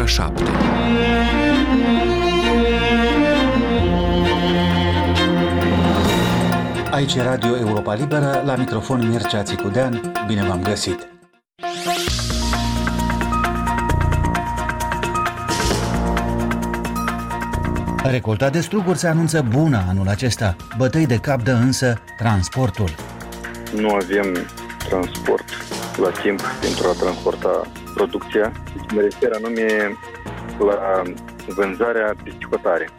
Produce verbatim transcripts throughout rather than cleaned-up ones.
șapte. Aici e Radio Europa Liberă, la microfon Mircea Țicudean. Bine v-am găsit! Recolta de struguri se anunță bună anul acesta. Bătăi de cap dă însă transportul. Nu avem transport la timp pentru a transporta producția. Mă refer anume la vânzarea piscicotare.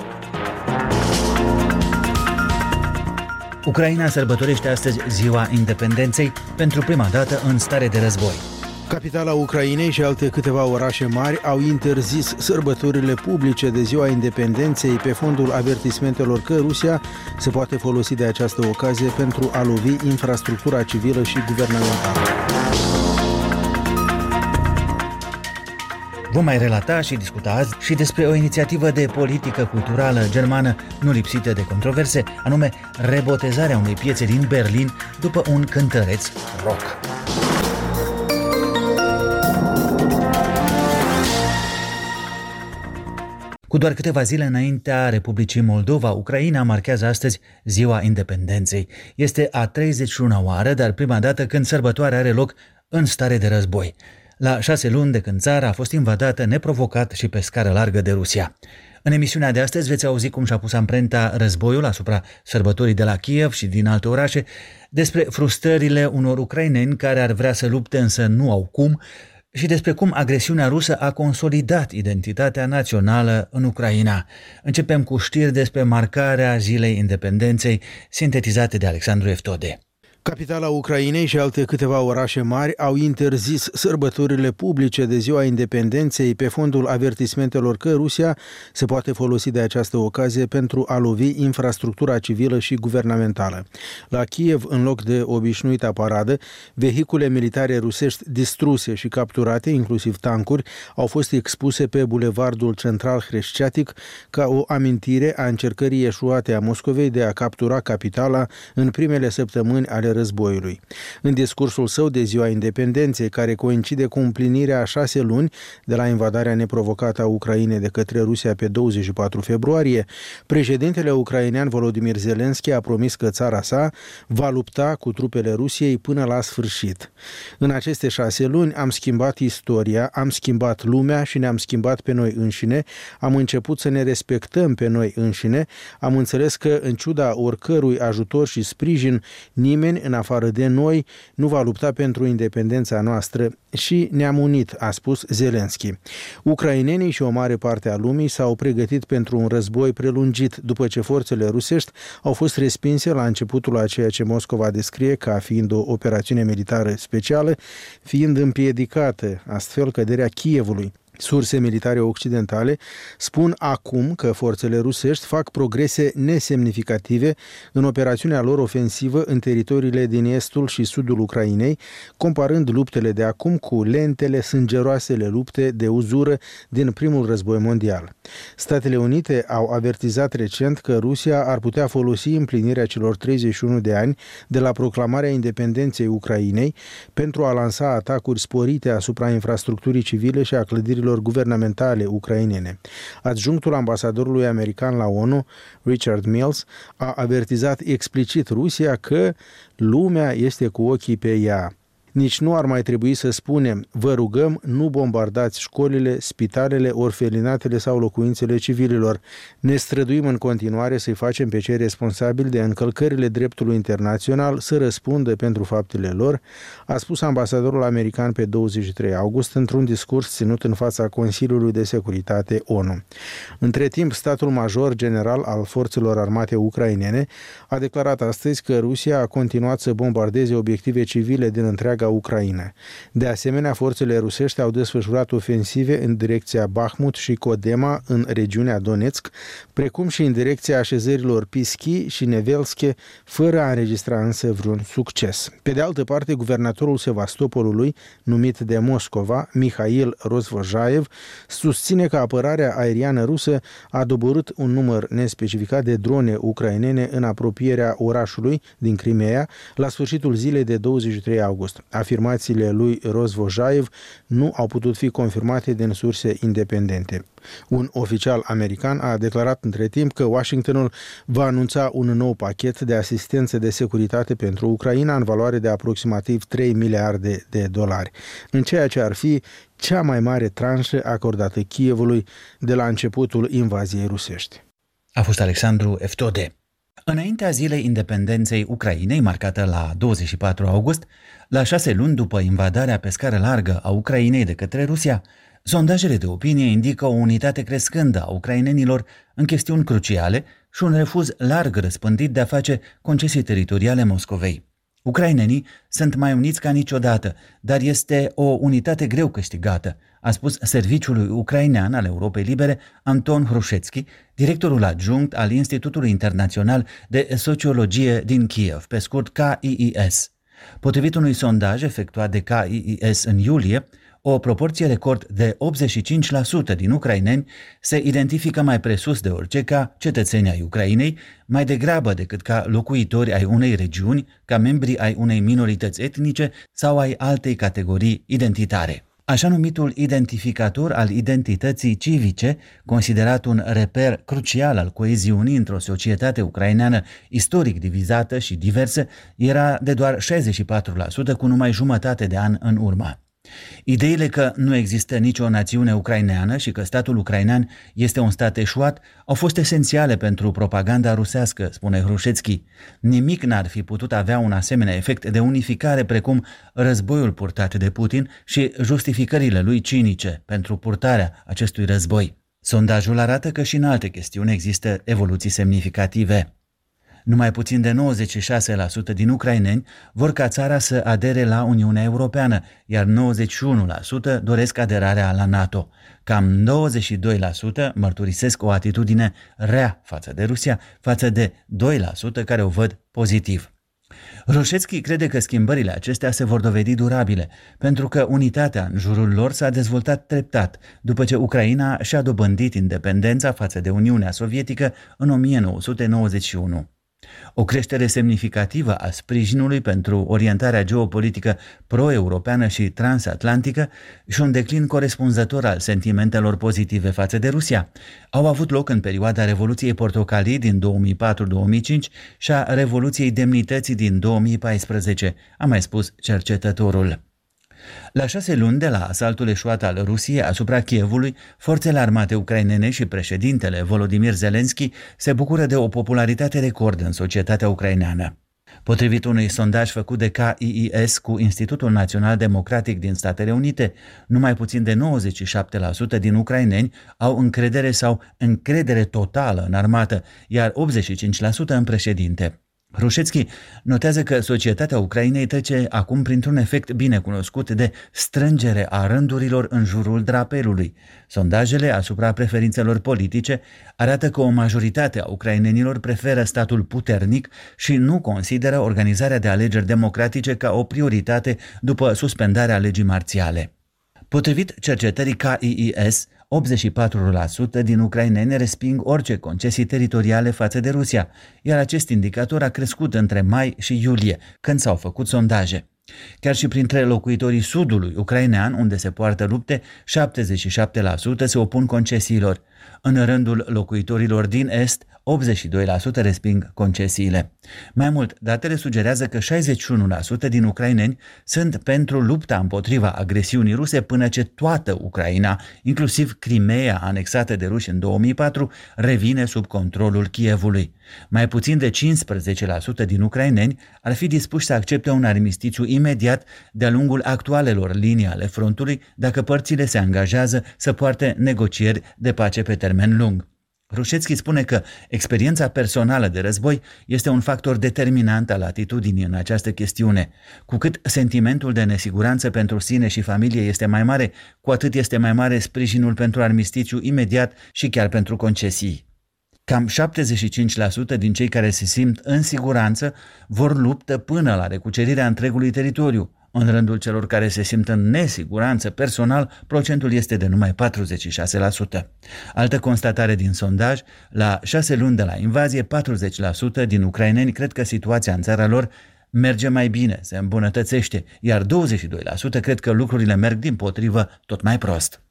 Ucraina sărbătorește astăzi Ziua Independenței pentru prima dată în stare de război. Capitala Ucrainei și alte câteva orașe mari au interzis sărbătorile publice de Ziua Independenței pe fondul avertismentelor că Rusia se poate folosi de această ocazie pentru a lovi infrastructura civilă și guvernamentală. Vom mai relata și discuta azi și despre o inițiativă de politică culturală germană nu lipsită de controverse, anume rebotezarea unei piețe din Berlin după un cântăreț rock. Cu doar câteva zile înaintea Republicii Moldova, Ucraina marchează astăzi Ziua Independenței. Este a treizeci și una oară, dar prima dată când sărbătoarea are loc în stare de război. La șase luni de când țara a fost invadată neprovocat și pe scară largă de Rusia. În emisiunea de astăzi veți auzi cum și-a pus amprenta războiul asupra sărbătorii de la Kiev și din alte orașe, despre frustrările unor ucraineni care ar vrea să lupte însă nu au cum, și despre cum agresiunea rusă a consolidat identitatea națională în Ucraina. Începem cu știri despre marcarea Zilei Independenței, sintetizate de Alexandru Eftode. Capitala Ucrainei și alte câteva orașe mari au interzis sărbătorile publice de Ziua Independenței pe fondul avertismentelor că Rusia se poate folosi de această ocazie pentru a lovi infrastructura civilă și guvernamentală. La Kiev, în loc de obișnuita paradă, vehicule militare rusești distruse și capturate, inclusiv tancuri, au fost expuse pe bulevardul central Hreștiatic ca o amintire a încercării eșuate a Moscovei de a captura capitala în primele săptămâni ale războiului. În discursul său de Ziua Independenței, care coincide cu împlinirea a șase luni de la invadarea neprovocată a Ucrainei de către Rusia pe douăzeci și patru februarie, președintele ucrainean Volodymyr Zelensky a promis că țara sa va lupta cu trupele Rusiei până la sfârșit. În aceste șase luni am schimbat istoria, am schimbat lumea și ne-am schimbat pe noi înșine, am început să ne respectăm pe noi înșine, am înțeles că, în ciuda oricărui ajutor și sprijin, nimeni în afară de noi nu va lupta pentru independența noastră și ne-am unit, a spus Zelensky. Ucrainenii și o mare parte a lumii s-au pregătit pentru un război prelungit după ce forțele rusești au fost respinse la începutul a ceea ce Moscova descrie ca fiind o operațiune militară specială, fiind împiedicată astfel căderea Kievului. Surse militare occidentale spun acum că forțele rusești fac progrese nesemnificative în operațiunea lor ofensivă în teritoriile din estul și sudul Ucrainei, comparând luptele de acum cu lentele, sângeroasele lupte de uzură din primul război mondial. Statele Unite au avertizat recent că Rusia ar putea folosi împlinirea celor treizeci și unu de ani de la proclamarea independenței Ucrainei pentru a lansa atacuri sporite asupra infrastructurii civile și a clădirilor guvernamentale ucrainene. Adjunctul ambasadorului american la ONU, Richard Mills, a avertizat explicit Rusia că lumea este cu ochii pe ea. Nici nu ar mai trebui să spunem, vă rugăm, nu bombardați școlile, spitalele, orfelinatele sau locuințele civililor. Ne străduim în continuare să-i facem pe cei responsabili de încălcările dreptului internațional să răspundă pentru faptele lor, a spus ambasadorul american pe douăzeci și trei august într-un discurs ținut în fața Consiliului de Securitate ONU. Între timp, statul major general al forțelor armate ucrainene a declarat astăzi că Rusia a continuat să bombardeze obiective civile din întreaga Ucraina. De asemenea, forțele rusești au desfășurat ofensive în direcția Bahmut și Kodema în regiunea Donetsk, precum și în direcția așezărilor Pischi și Nevelske, fără a înregistra însă vreun succes. Pe de altă parte, guvernatorul Sevastopolului, numit de Moscova, Mihail Rozvojaev, susține că apărarea aeriană rusă a doborât un număr nespecificat de drone ucrainene în apropierea orașului din Crimea la sfârșitul zilei de douăzeci și trei august. Afirmațiile lui Rozvojaev nu au putut fi confirmate din surse independente. Un oficial american a declarat între timp că Washingtonul va anunța un nou pachet de asistență de securitate pentru Ucraina în valoare de aproximativ trei miliarde de dolari, în ceea ce ar fi cea mai mare tranșă acordată Kievului de la începutul invaziei rusești. A fost Alexandru Eftode. Înaintea zilei independenței Ucrainei, marcată la douăzeci și patru august, la șase luni după invadarea pe scară largă a Ucrainei de către Rusia, sondajele de opinie indică o unitate crescândă a ucrainenilor în chestiuni cruciale și un refuz larg răspândit de a face concesii teritoriale Moscovei. Ucrainenii sunt mai uniți ca niciodată, dar este o unitate greu câștigată, a spus Serviciului Ucrainean al Europei Libere Anton Hrușețchi, directorul adjunct al Institutului Internațional de Sociologie din Kiev, pe scurt K I I S. Potrivit unui sondaj efectuat de K I I S în iulie, o proporție record de optzeci și cinci la sută din ucraineni se identifică mai presus de orice ca cetățeni ai Ucrainei, mai degrabă decât ca locuitori ai unei regiuni, ca membri ai unei minorități etnice sau ai altei categorii identitare. Așa numitul identificator al identității civice, considerat un reper crucial al coeziunii într-o societate ucraineană istoric divizată și diversă, era de doar șaizeci și patru la sută cu numai jumătate de an în urmă. Ideile că nu există nicio națiune ucraineană și că statul ucrainean este un stat eșuat au fost esențiale pentru propaganda rusească, spune Hrușețchi. Nimic n-ar fi putut avea un asemenea efect de unificare precum războiul purtat de Putin și justificările lui cinice pentru purtarea acestui război. Sondajul arată că și în alte chestiuni există evoluții semnificative. Numai puțin de nouăzeci și șase la sută din ucraineni vor ca țara să adere la Uniunea Europeană, iar nouăzeci și unu la sută doresc aderarea la NATO. Cam douăzeci și doi la sută mărturisesc o atitudine rea față de Rusia, față de doi la sută care o văd pozitiv. Hrușețchi crede că schimbările acestea se vor dovedi durabile, pentru că unitatea în jurul lor s-a dezvoltat treptat, după ce Ucraina și-a dobândit independența față de Uniunea Sovietică în o mie nouă sute nouăzeci și unu. O creștere semnificativă a sprijinului pentru orientarea geopolitică pro-europeană și transatlantică și un declin corespunzător al sentimentelor pozitive față de Rusia au avut loc în perioada Revoluției Portocalii din două mii patru două mii cinci și a Revoluției Demnității din două mii paisprezece, a mai spus cercetătorul. La șase luni de la asaltul eșuat al Rusiei asupra Kievului, forțele armate ucrainene și președintele Volodymyr Zelensky se bucură de o popularitate record în societatea ucraineană. Potrivit unui sondaj făcut de K I I S cu Institutul Național Democratic din Statele Unite, numai puțin de nouăzeci și șapte la sută din ucraineni au încredere sau încredere totală în armată, iar optzeci și cinci la sută în președinte. Hrușețchi notează că societatea Ucrainei trece acum printr-un efect bine cunoscut de strângere a rândurilor în jurul drapelului. Sondajele asupra preferințelor politice arată că o majoritate a ucrainenilor preferă statul puternic și nu consideră organizarea de alegeri democratice ca o prioritate după suspendarea legii marțiale. Potrivit cercetării K I I S, optzeci și patru la sută din ucraineni resping orice concesii teritoriale față de Rusia, iar acest indicator a crescut între mai și iulie, când s-au făcut sondaje. Chiar și printre locuitorii sudului ucrainean, unde se poartă lupte, șaptezeci și șapte la sută se opun concesiilor. În rândul locuitorilor din est, optzeci și doi la sută resping concesiile. Mai mult, datele sugerează că șaizeci și unu la sută din ucraineni sunt pentru lupta împotriva agresiunii ruse până ce toată Ucraina, inclusiv Crimeea anexată de ruși în două mii patru, revine sub controlul Kievului. Mai puțin de cincisprezece la sută din ucraineni ar fi dispuși să accepte un armistițiu imediat de-a lungul actualelor linii ale frontului dacă părțile se angajează să poarte negocieri de pace pe termen lung. Hrușețchi spune că experiența personală de război este un factor determinant al atitudinii în această chestiune. Cu cât sentimentul de nesiguranță pentru sine și familie este mai mare, cu atât este mai mare sprijinul pentru armistițiu imediat și chiar pentru concesii. Cam șaptezeci și cinci la sută din cei care se simt în siguranță vor luptă până la recucerirea întregului teritoriu. În rândul celor care se simt în nesiguranță personal, procentul este de numai patruzeci și șase la sută. Altă constatare din sondaj, la șase luni de la invazie, patruzeci la sută din ucraineni cred că situația în țara lor merge mai bine, se îmbunătățește, iar douăzeci și doi la sută cred că lucrurile merg dimpotrivă tot mai prost.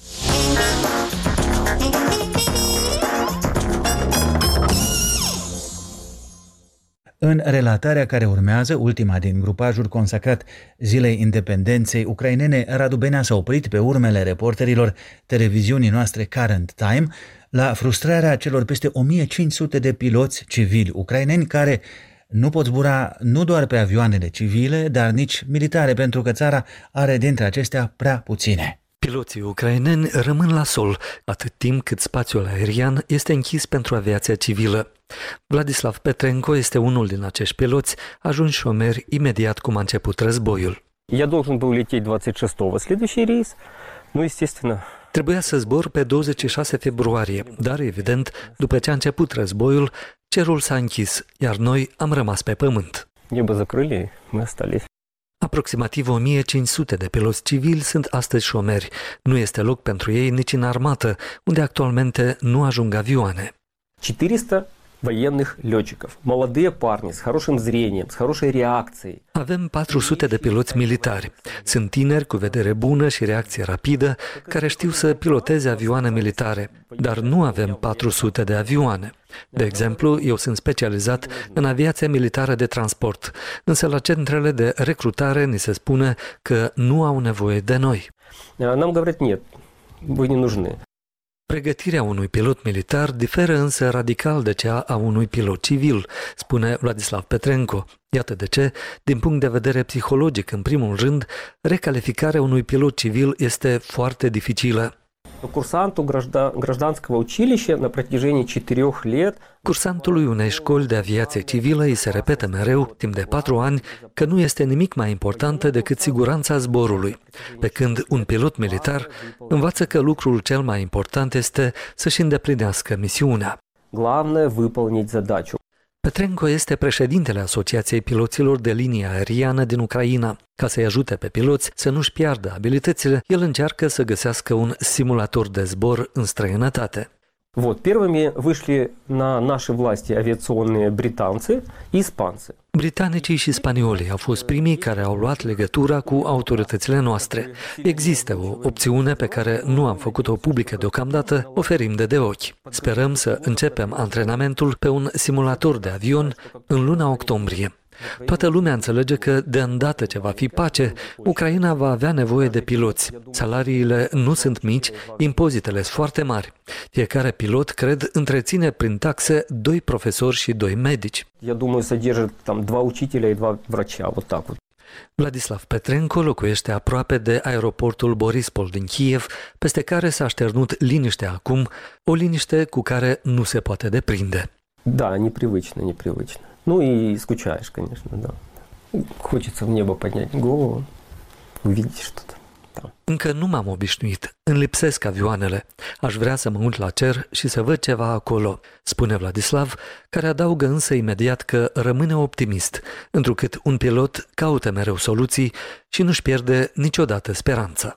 În relatarea care urmează, ultima din grupajul consacrat Zilei Independenței ucrainene, Radu Benea s-a oprit pe urmele reporterilor televiziunii noastre Current Time la frustrarea celor peste o mie cinci sute de piloți civili ucraineni care nu pot zbura nu doar pe avioanele civile, dar nici militare, pentru că țara are dintre acestea prea puține. Piloții ucraineni rămân la sol atât timp cât spațiul aerian este închis pentru aviația civilă. Vladislav Petrenko este unul din acești piloți, ajunși șomeri imediat cum a început războiul. Я должен был лететь двадцать шестого следующий рейс, ну, естественно. Trebuia să zbor pe douăzeci și șase februarie, dar evident, după ce a început războiul, cerul s-a închis, iar noi am rămas pe pământ. Небо закрыли, мы остались. Aproximativ o mie cinci sute de piloți civili sunt astăzi șomeri. Nu este loc pentru ei nici în armată, unde actualmente nu ajung avioane. четыреста военных летчиков, молодые парни с хорошим зрением, с хорошей реакцией. Avem patru sute de piloți militari. Sunt tineri cu vedere bună și reacție rapidă, care știu să piloteze avioane militare, dar nu avem patru sute de avioane. De exemplu, eu sunt specializat în aviația militară de transport, însă la centrele de recrutare ni se spune că nu au nevoie de noi. Нам говорят, нет, вы не нужны. Pregătirea unui pilot militar diferă însă radical de cea a unui pilot civil, spune Vladislav Petrenko. Iată de ce, din punct de vedere psihologic, în primul rând, recalificarea unui pilot civil este foarte dificilă. Курсанту гражданского училища на протяжении четырех лет. Cursantului unei școli de aviație civilă îi se repetă mereu, timp de patru ani, că nu este nimic mai important decât siguranța zborului, pe când un pilot militar învață că lucrul cel mai important este să-și îndeplinească misiunea. Главное выполнить задачу. Petrenko este președintele Asociației Piloților de Linie Aeriană din Ucraina. Ca să-i ajute pe piloți să nu-și piardă abilitățile, el încearcă să găsească un simulator de zbor în străinătate. Вот, первыми вышли на наши власти авиационные британцы и испанцы. Britanicii și spaniolii au fost primii care au luat legătura cu autoritățile noastre. Există o opțiune pe care nu am făcut-o publică deocamdată, oferim de de ochi. Sperăm să începem antrenamentul pe un simulator de avion în luna octombrie. Toată lumea înțelege că, de îndată ce va fi pace, Ucraina va avea nevoie de piloți. Salariile nu sunt mici, impozitele sunt foarte mari. Fiecare pilot, cred, întreține prin taxe doi profesori și doi medici. Я думаю, содержит там два учителя и два врача, вот так вот. Vladislav Petrenko locuiește aproape de aeroportul Borispol din Kiev, peste care s-a așternut liniște acum, o liniște cu care nu se poate deprinde. Да, непривычно, непривычно. Ну и скучаешь, конечно, да. Хочется в небо поднять голову, увидеть что-то там. Încă nu m-am obișnuit, îmi lipsesc avioanele. Aș vrea să mă uit la cer și să văd ceva acolo, spune Vladislav, care adaugă însă imediat că rămâne optimist, întrucât un pilot caută mereu soluții și nu-și pierde niciodată speranța.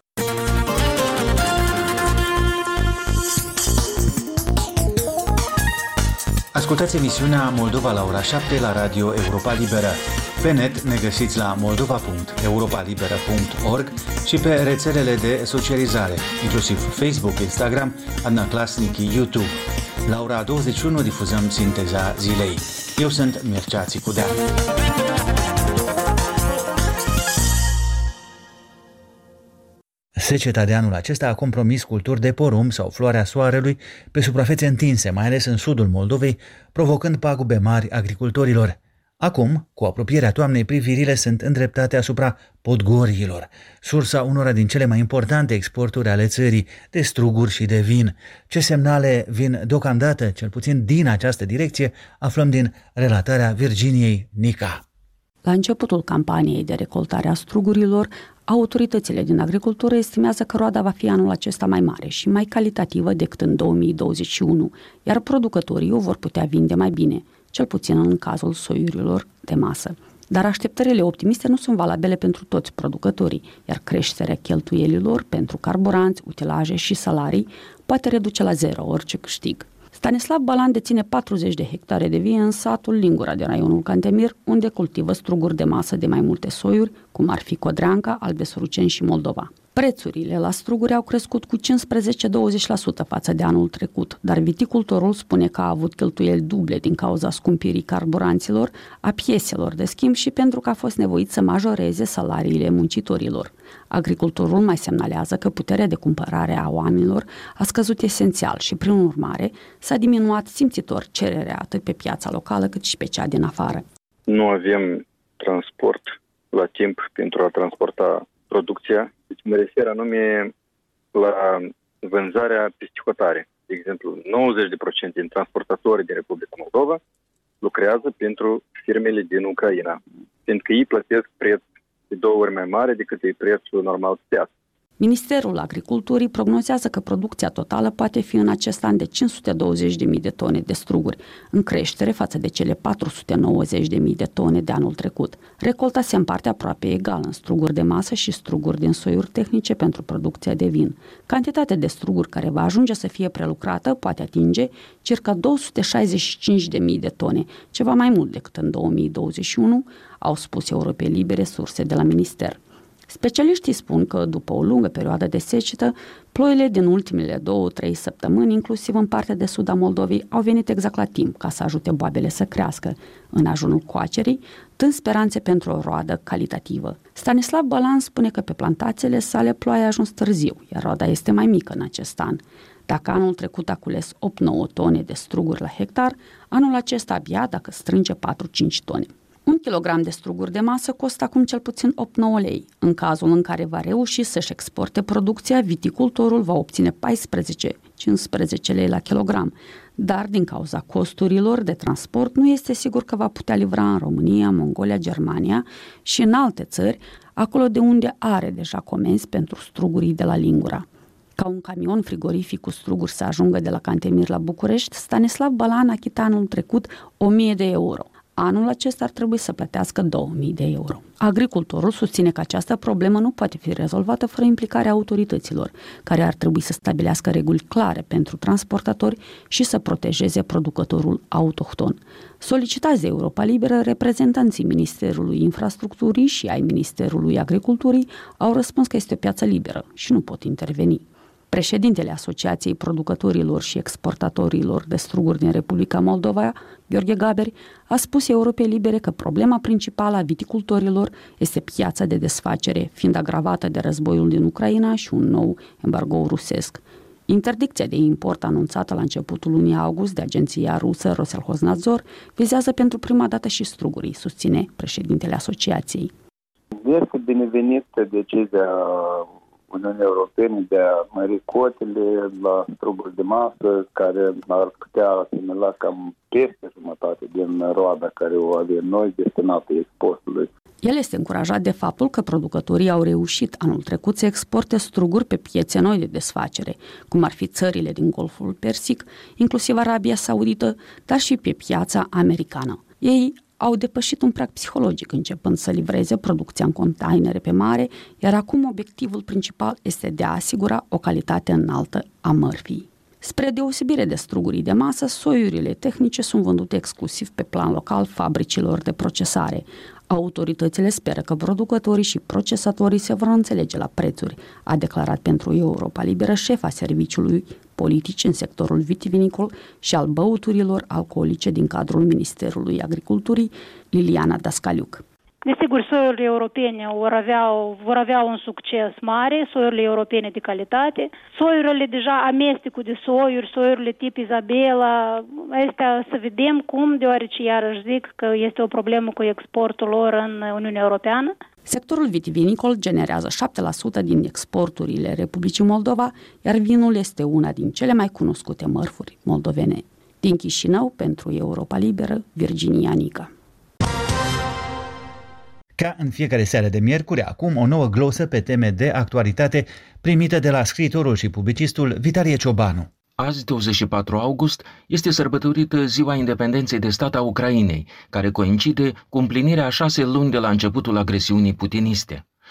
Ascultați emisiunea Moldova la ora șapte la Radio Europa Liberă. Pe net ne găsiți la moldova punct europa liberă punct org și pe rețelele de socializare, inclusiv Facebook, Instagram, Adnaclasnic, YouTube. La ora douăzeci și unu difuzăm Sinteza zilei. Eu sunt Mircea Țicudean. Seceta de anul acesta a compromis culturi de porumb sau floarea soarelui pe suprafețe întinse, mai ales în sudul Moldovei, provocând pagube mari agricultorilor. Acum, cu apropierea toamnei, privirile sunt îndreptate asupra Podgoriilor, sursa unora din cele mai importante exporturi ale țării, de struguri și de vin. Ce semnale vin deocamdată, cel puțin din această direcție, aflăm din relatarea Virginiei Nica. La începutul campaniei de recoltare a strugurilor, autoritățile din agricultură estimează că roada va fi anul acesta mai mare și mai calitativă decât în două mii douăzeci și unu, iar producătorii o vor putea vinde mai bine, cel puțin în cazul soiurilor de masă. Dar așteptările optimiste nu sunt valabile pentru toți producătorii, iar creșterea cheltuielilor pentru carburanți, utilaje și salarii poate reduce la zero orice câștig. Stanislav Balan deține patruzeci de hectare de vie în satul Lingura din raionul Cantemir, unde cultivă struguri de masă de mai multe soiuri, cum ar fi Codreanca, Albesoruceni și Moldova. Prețurile la struguri au crescut cu cincisprezece douăzeci la sută față de anul trecut, dar viticultorul spune că a avut cheltuieli duble din cauza scumpirii carburanților, a pieselor de schimb și pentru că a fost nevoit să majoreze salariile muncitorilor. Agricultorul mai semnalează că puterea de cumpărare a oamenilor a scăzut esențial și, prin urmare, s-a diminuat simțitor cererea atât pe piața locală cât și pe cea din afară. Nu avem transport la timp pentru a transporta producția. Deci mă refer anume la vânzarea piscihotare. De exemplu, nouăzeci la sută din transportatorii din Republica Moldova lucrează pentru firmele din Ucraina, pentru că ei plătesc preț de două ori mai mare decât e prețul normal pe piață. Ministerul Agriculturii prognozează că producția totală poate fi în acest an de cinci sute douăzeci de mii de tone de struguri, în creștere față de cele patru sute nouăzeci de mii de tone de anul trecut. Recolta se împarte aproape egal în struguri de masă și struguri din soiuri tehnice pentru producția de vin. Cantitatea de struguri care va ajunge să fie prelucrată poate atinge circa două sute șaizeci și cinci de mii de tone, ceva mai mult decât în două mii douăzeci și unu, au spus Europei Libere surse de la minister. Specialiștii spun că, după o lungă perioadă de secetă, ploile din ultimele două-trei săptămâni, inclusiv în partea de sud a Moldovei, au venit exact la timp ca să ajute boabele să crească, în ajunul coacerii, dând speranțe pentru o roadă calitativă. Stanislav Balan spune că pe plantațiile sale ploaia a ajuns târziu, iar roada este mai mică în acest an. Dacă anul trecut a cules opt-nouă tone de struguri la hectar, anul acesta abia dacă strânge patru-cinci tone. Un kilogram de struguri de masă costă acum cel puțin opt-nouă lei. În cazul în care va reuși să-și exporte producția, viticultorul va obține paisprezece-cincisprezece lei la kilogram. Dar din cauza costurilor de transport nu este sigur că va putea livra în România, Mongolia, Germania și în alte țări, acolo de unde are deja comenzi pentru strugurii de la Lingura. Ca un camion frigorific cu struguri să ajungă de la Cantemir la București, Stanislav Balan achita anul trecut o mie de euro. Anul acesta ar trebui să plătească două mii de euro. Agricultorul susține că această problemă nu poate fi rezolvată fără implicarea autorităților, care ar trebui să stabilească reguli clare pentru transportatori și să protejeze producătorul autohton. Solicitați de Europa Liberă, reprezentanții Ministerului Infrastructurii și ai Ministerului Agriculturii au răspuns că este o piață liberă și nu pot interveni. Președintele Asociației Producătorilor și Exportatorilor de Struguri din Republica Moldova, Gheorghe Gaberi, a spus Europei Libere că problema principală a viticultorilor este piața de desfacere, fiind agravată de războiul din Ucraina și un nou embargo rusesc. Interdicția de import anunțată la începutul lunii august de agenția rusă Roselhoznadzor vizează pentru prima dată și strugurii, susține președintele asociației. Este binevenită decizia Uniunii Europene de a mări cotele la struguri de masă, care ar putea asimila cam peste jumătate din roada care o avem noi destinată exportului. El este încurajat de faptul că producătorii au reușit anul trecut să exporte struguri pe piețe noi de desfacere, cum ar fi țările din Golful Persic, inclusiv Arabia Saudită, dar și pe piața americană. Ei au depășit un prag psihologic începând să livreze producția în containere pe mare, iar acum obiectivul principal este de a asigura o calitate înaltă a mărfii. Spre deosebire de strugurii de masă, soiurile tehnice sunt vândute exclusiv pe plan local fabricilor de procesare. Autoritățile speră că producătorii și procesatorii se vor înțelege la prețuri, a declarat pentru Europa Liberă șefa serviciului politici în sectorul vitivinicol și al băuturilor alcoolice din cadrul Ministerului Agriculturii, Liliana Dascaliuc. Desigur, soiurile europene vor avea, vor avea un succes mare, soiurile europene de calitate. Soiurile deja, amestecul de soiuri, soiurile tip Isabela, astea să vedem cum, deoarece iarăși zic că este o problemă cu exportul lor în Uniunea Europeană. Sectorul vitivinicol generează șapte la sută din exporturile Republicii Moldova, iar vinul este una din cele mai cunoscute mărfuri moldovene. Din Chișinău, pentru Europa Liberă, Virginia Nica. Ca în fiecare seară de miercuri, acum o nouă glosă pe teme de actualitate primită de la scriitorul și publicistul Vitalie Ciobanu. Azi, douăzeci și patru august, este sărbătorită Ziua Independenței de Stat a Ucrainei, care coincide cu împlinirea a șase luni de la începutul agresiunii putiniste.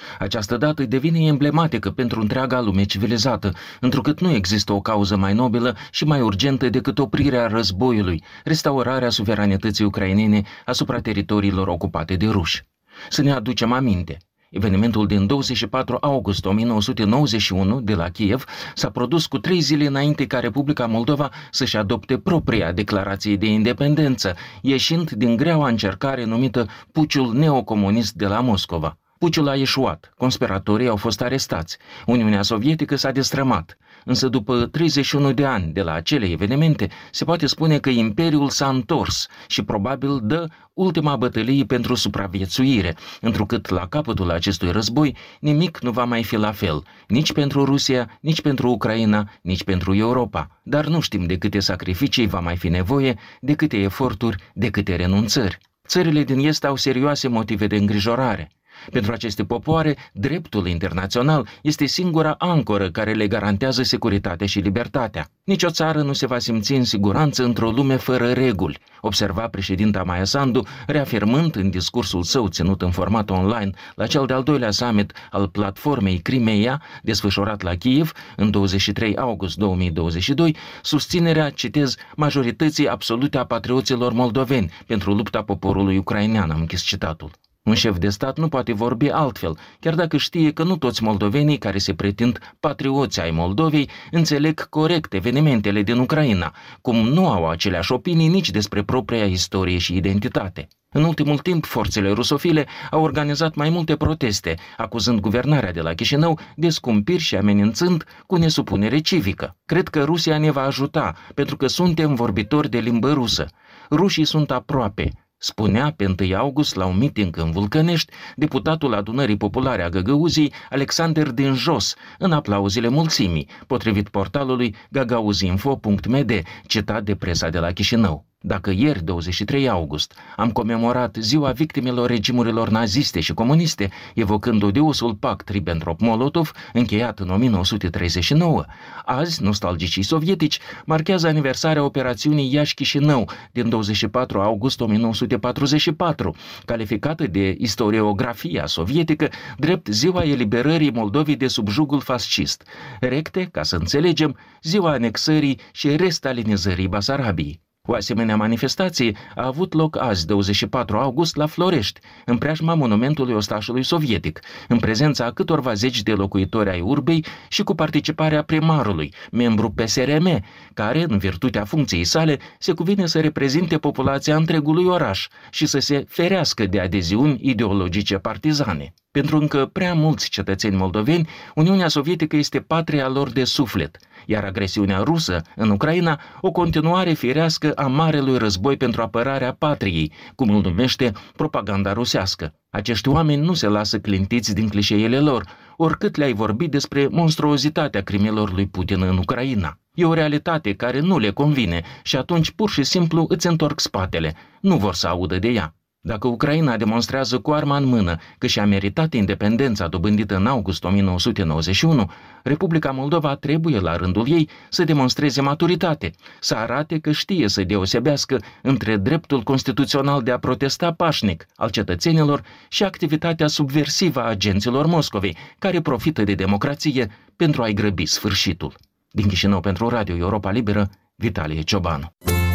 Această dată devine emblematică pentru întreaga lume civilizată, întrucât nu există o cauză mai nobilă și mai urgentă decât oprirea războiului, restaurarea suveranității ucrainene asupra teritoriilor ocupate de ruși. Să ne aducem aminte. Evenimentul din douăzeci și patru august o mie nouă sute nouăzeci și unu de la Kiev s-a produs cu trei zile înainte ca Republica Moldova să-și adopte propria declarație de independență, ieșind din greaua încercare numită puciul neocomunist de la Moscova. Puciul a eșuat, conspiratorii au fost arestați, Uniunea Sovietică s-a destrămat, însă după treizeci și unu de ani de la acele evenimente, se poate spune că Imperiul s-a întors și probabil dă ultima bătălie pentru supraviețuire, întrucât la capătul acestui război nimic nu va mai fi la fel, nici pentru Rusia, nici pentru Ucraina, nici pentru Europa. Dar nu știm de câte sacrificii va mai fi nevoie, de câte eforturi, de câte renunțări. Țările din Est au serioase motive de îngrijorare. Pentru aceste popoare, dreptul internațional este singura ancoră care le garantează securitatea și libertatea. Nici o țară nu se va simți în siguranță într-o lume fără reguli, observa președinta Maia Sandu, reafirmând în discursul său ținut în format online la cel de-al doilea summit al platformei Crimea, desfășurat la Kiev în douăzeci și trei august două mii douăzeci și doi, susținerea, citez, majorității absolute a patrioților moldoveni pentru lupta poporului ucrainean, am închis citatul. Un șef de stat nu poate vorbi altfel, chiar dacă știe că nu toți moldovenii care se pretind patrioți ai Moldovei înțeleg corect evenimentele din Ucraina, cum nu au aceleași opinii nici despre propria istorie și identitate. În ultimul timp, forțele rusofile au organizat mai multe proteste, acuzând guvernarea de la Chișinău de scumpiri și amenințând cu nesupunere civică. Cred că Rusia ne va ajuta, pentru că suntem vorbitori de limbă rusă. Rușii sunt aproape, spunea pe întâi august la un meeting în Vulcănești deputatul Adunării Populare a Găgăuziei, Alexander din Jos, în aplauzile mulțimii, potrivit portalului gagauzinfo punct m d, citat de presa de la Chișinău. Dacă ieri, douăzeci și trei august, am comemorat ziua victimelor regimurilor naziste și comuniste, evocând odiosul pact Ribbentrop-Molotov, încheiat în o mie nouă sute treizeci și nouă, azi, nostalgicii sovietici marchează aniversarea operațiunii Iași-Chișinău din douăzeci și patru august o mie nouă sute patruzeci și patru, calificată de istoriografia sovietică drept ziua eliberării Moldovei de sub jugul fascist, recte, ca să înțelegem, ziua anexării și restalinizării Basarabiei. O asemenea manifestație a avut loc azi, douăzeci și patru august, la Florești, în preajma monumentului ostașului sovietic, în prezența a câtorva zeci de locuitori ai urbei și cu participarea primarului, membru P S R M, care, în virtutea funcției sale, se cuvine să reprezinte populația întregului oraș și să se ferească de adeziuni ideologice partizane. Pentru încă prea mulți cetățeni moldoveni, Uniunea Sovietică este patria lor de suflet, iar agresiunea rusă în Ucraina o continuare firească a marelui război pentru apărarea patriei, cum îl numește propaganda rusească. Acești oameni nu se lasă clintiți din clișeele lor, oricât le-ai vorbit despre monstruozitatea crimelor lui Putin în Ucraina. E o realitate care nu le convine și atunci pur și simplu îți întorc spatele, nu vor să audă de ea. Dacă Ucraina demonstrează cu arma în mână că și-a meritat independența dobândită în august o mie nouă sute nouăzeci și unu, Republica Moldova trebuie, la rândul ei, să demonstreze maturitate, să arate că știe să deosebească între dreptul constituțional de a protesta pașnic al cetățenilor și activitatea subversivă a agenților Moscovei, care profită de democrație pentru a-i grăbi sfârșitul. Din Chișinău pentru Radio Europa Liberă, Vitalie Ciobanu.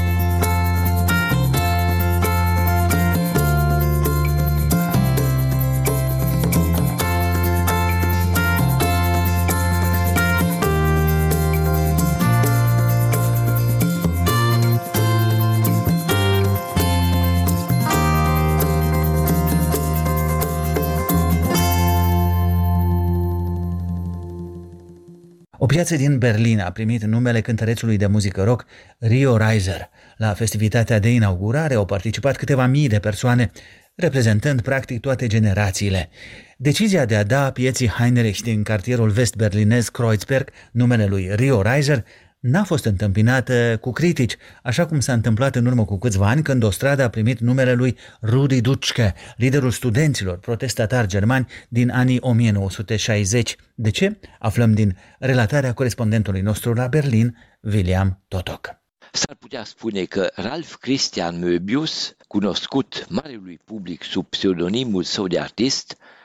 O piață din Berlin a primit numele cântărețului de muzică rock Rio Reiser. La festivitatea de inaugurare au participat câteva mii de persoane, reprezentând practic toate generațiile. Decizia de a da pieții Heinrich din cartierul vest-berlinez Kreuzberg numele lui Rio Reiser n-a fost întâmpinată cu critici, așa cum s-a întâmplat în urmă cu câțiva ani când o stradă a primit numele lui Rudi Dutschke, liderul studenților protestatari germani din anii o mie nouă sute șaizeci. De ce? Aflăm din relatarea corespondentului nostru la Berlin, William Totok. S-ar putea spune că Ralph Christian Möbius, cunoscut marelui public sub pseudonimul său de artist,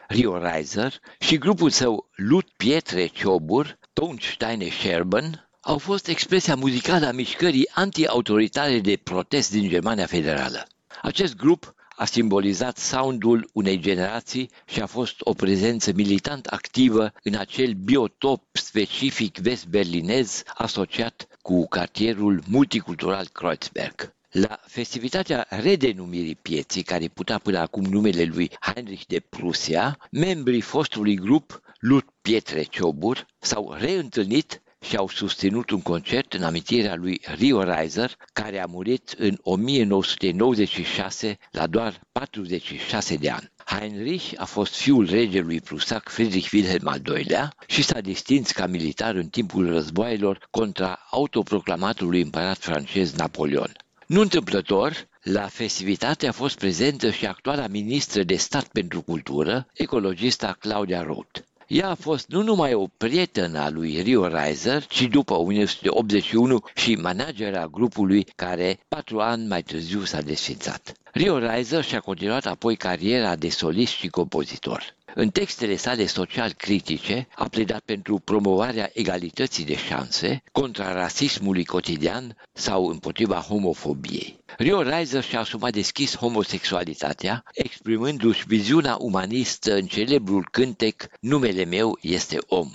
Rio Reiser, și grupul său Lut Pietre Ciobur, Tonsteine Scherben, au fost expresia muzicală a mișcării anti-autoritare de protest din Germania Federală. Acest grup a simbolizat soundul unei generații și a fost o prezență militant activă în acel biotop specific vest-berlinez asociat cu cartierul multicultural Kreuzberg. La festivitatea redenumirii pieții, care putea până acum numele lui Heinrich de Prussia, membrii fostului grup Lut Pietre Ciobur s-au reîntâlnit și au susținut un concert în amintirea lui Rio Reiser, care a murit în o mie nouă sute nouăzeci și șase la doar patruzeci și șase de ani. Heinrich a fost fiul regelui prusac Friedrich Wilhelm al doilea și s-a distins ca militar în timpul războaielor contra autoproclamatului împărat francez Napoleon. Nu întâmplător, la festivitate a fost prezentă și actuala ministră de stat pentru cultură, ecologista Claudia Roth. Ea a fost nu numai o prietenă a lui Rio Reiser, ci după o mie nouă sute optzeci și unu și managera grupului care patru ani mai târziu s-a desfințat. Rio Reiser și-a continuat apoi cariera de solist și compozitor. În textele sale social-critice a pledat pentru promovarea egalității de șanse, contra rasismului cotidian sau împotriva homofobiei. Rio Reiser și-a asumat deschis homosexualitatea, exprimându-și viziunea umanistă în celebrul cântec Numele meu este om.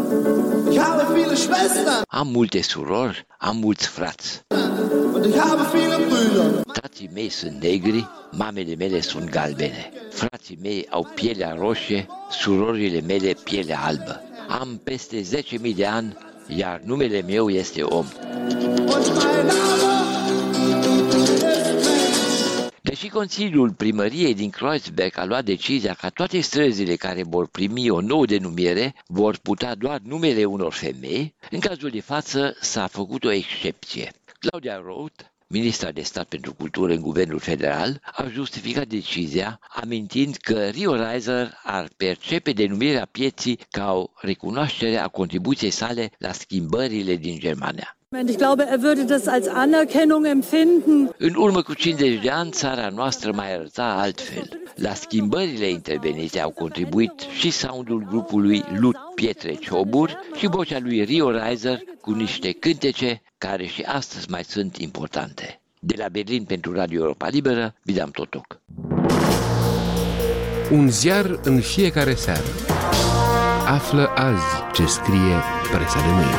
Am multe surori, am mulți frați. Tații mei sunt negri, mamele mele sunt galbene. Frații mei au pielea roșie, surorile mele pielea albă. Am peste zece mii de ani, iar numele meu este om. Deși Consiliul Primăriei din Kreuzberg a luat decizia ca toate străzile care vor primi o nouă denumire vor putea doar numele unor femei, în cazul de față s-a făcut o excepție. Claudia Roth, ministra de stat pentru cultură în guvernul federal, a justificat decizia, amintind că Rio Reiser ar percepe denumirea pieții ca o recunoaștere a contribuției sale la schimbările din Germania. Ich glaube, er würde das als Anerkennung empfinden. În urmă cu cincizeci de ani, țara noastră mai arăta altfel. La schimbările intervenite au contribuit și soundul grupului Lut Pietre Ciobur și vocea lui Rio Reiser cu niște cântece care și astăzi mai sunt importante. De la Berlin pentru Radio Europa Liberă, Vidam Totoc. Un ziar în fiecare seară. Află azi ce scrie presa de mâine.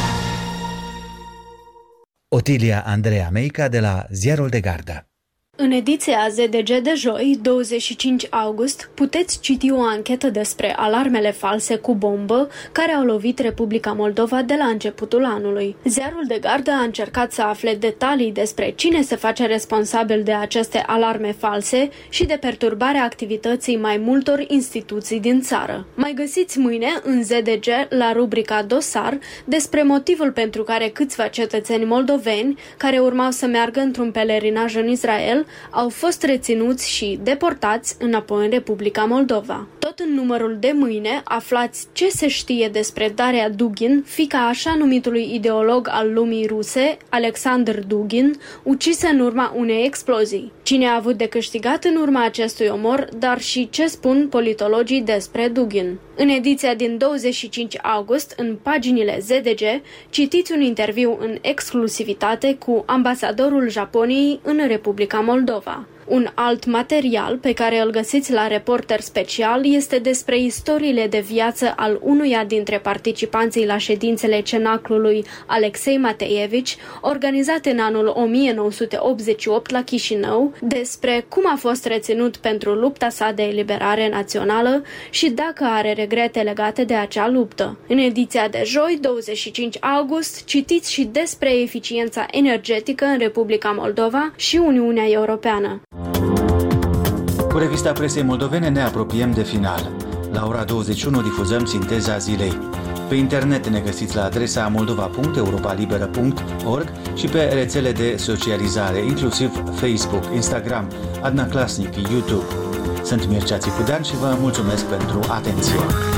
Otilia Andreea Meica de la Ziarul de Gardă. În ediția Z D G de joi, douăzeci și cinci august, puteți citi o anchetă despre alarmele false cu bombă care au lovit Republica Moldova de la începutul anului. Ziarul de Gardă a încercat să afle detalii despre cine se face responsabil de aceste alarme false și de perturbarea activității mai multor instituții din țară. Mai găsiți mâine în Z D G la rubrica Dosar despre motivul pentru care câțiva cetățeni moldoveni care urmau să meargă într-un pelerinaj în Israel au fost reținuți și deportați înapoi în Republica Moldova. Tot în numărul de mâine aflați ce se știe despre Daria Dugin, fiica așa numitului ideolog al lumii ruse, Alexander Dugin, ucisă în urma unei explozii. Cine a avut de câștigat în urma acestui omor, dar și ce spun politologii despre Dugin. În ediția din douăzeci și cinci august, în paginile Z D G, citiți un interviu în exclusivitate cu ambasadorul Japoniei în Republica Moldova. Un alt material pe care îl găsiți la Reporter Special este despre istoriile de viață al unuia dintre participanții la ședințele Cenaclului, Alexei Mateevici, organizate în anul o mie nouă sute optzeci și opt la Chișinău, despre cum a fost reținut pentru lupta sa de eliberare națională și dacă are regrete legate de acea luptă. În ediția de joi, douăzeci și cinci august, citiți și despre eficiența energetică în Republica Moldova și Uniunea Europeană. Cu revista presei moldovene ne apropiem de final. La ora douăzeci și unu difuzăm sinteza zilei. Pe internet ne găsiți la adresa moldova punct europa liberă punct org și pe rețele de socializare, inclusiv Facebook, Instagram, Adna Klasnic, YouTube. Sunt Mircea Țicudean și vă mulțumesc pentru atenție.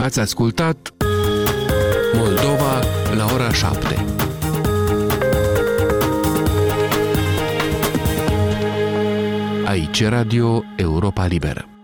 Ați ascultat Moldova la ora șapte. Aici Radio Europa Liberă.